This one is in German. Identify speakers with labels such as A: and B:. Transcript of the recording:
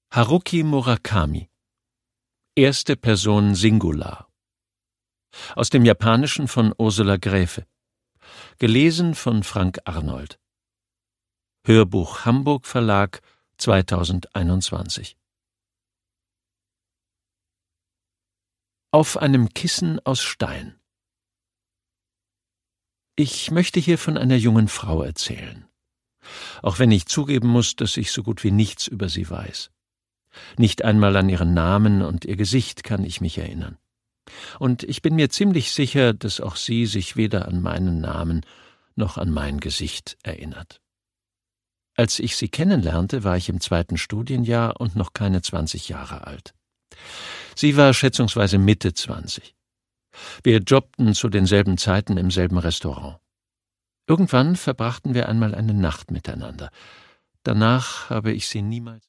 A: Haruki Murakami. Erste Person Singular. Aus dem Japanischen von Ursula Gräfe. Gelesen von Frank Arnold. Hörbuch Hamburg Verlag 2021. Auf einem Kissen aus Stein. Ich möchte hier von einer jungen Frau erzählen. Auch wenn ich zugeben muss, dass ich so gut wie nichts über sie weiß. Nicht einmal an ihren Namen und ihr Gesicht kann ich mich erinnern. Und ich bin mir ziemlich sicher, dass auch sie sich weder an meinen Namen noch an mein Gesicht erinnert. Als ich sie kennenlernte, war ich im 2. Studienjahr und noch keine 20 Jahre alt. Sie war schätzungsweise Mitte 20. Wir jobbten zu denselben Zeiten im selben Restaurant. Irgendwann verbrachten wir einmal eine Nacht miteinander. Danach habe ich sie niemals